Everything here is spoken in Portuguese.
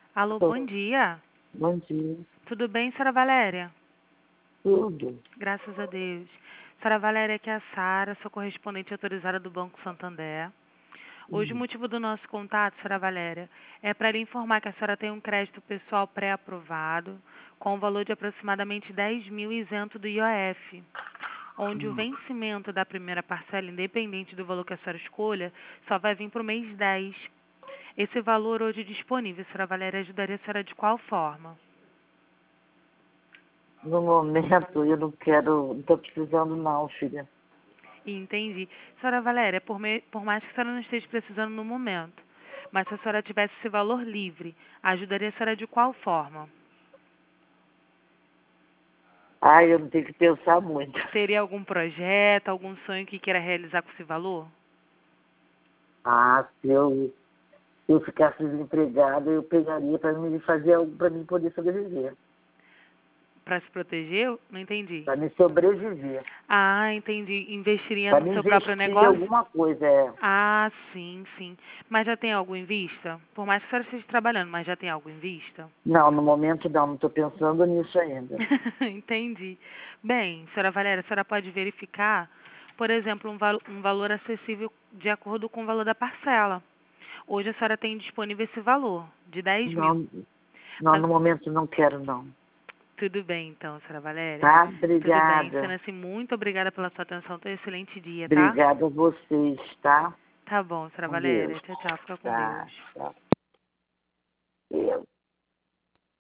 Alô, Tô. bom dia. Bom dia. Tudo bem, senhora Valéria? Tudo. Graças a Deus. Senhora Valéria, aqui é a Sara, sou correspondente autorizada do Banco Santander. Hoje o motivo do nosso contato, senhora Valéria, é para lhe informar que a senhora tem um crédito pessoal pré-aprovado com um valor de aproximadamente 10 mil isento do IOF, onde o vencimento da primeira parcela, independente do valor que a senhora escolha, só vai vir para o mês 10. Esse valor hoje disponível, senhora Valéria, ajudaria a senhora de qual forma? No momento eu não estou precisando não, filha. Entendi. Senhora Valéria, por mais que a senhora não esteja precisando no momento, mas se a senhora tivesse esse valor livre, ajudaria a senhora de qual forma? Eu não tenho que pensar muito. Teria algum projeto, algum sonho que queira realizar com esse valor? Se eu ficasse desempregada, eu pegaria para me fazer algo para mim poder sobreviver. Para se proteger? Não entendi. Para me sobreviver. Ah, entendi. Investiria Para no me seu próprio investir em negócio? alguma coisa, é. Ah, sim, sim. Mas já tem algo em vista? Por mais que a senhora esteja trabalhando, mas já tem algo em vista? Não, no momento não estou pensando nisso ainda. Entendi. Bem, senhora Valéria, a senhora pode verificar, por exemplo, um valor acessível de acordo com o valor da parcela. Hoje a senhora tem disponível esse valor, de 10 mil. Não, não, Mas no momento não quero não. tudo bem, então, senhora Valéria. Tá? Tudo bem. Obrigada. Sendo assim, muito obrigada pela sua atenção. Tenha um excelente dia, tá? Obrigada a vocês, tá? Tá bom, senhora Com Deus. Valéria. Tchau, tchau. Fica com Tá, Deus. tá. Eu